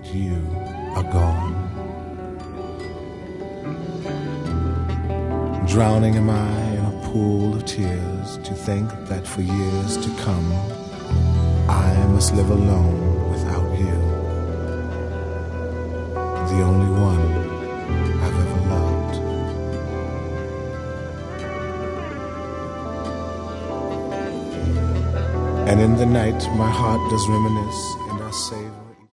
you are gone. Drowning am I in a pool of tears to think that for years to come I must live alone without you, the only one I've ever loved. And in the night my heart does reminisce, and I say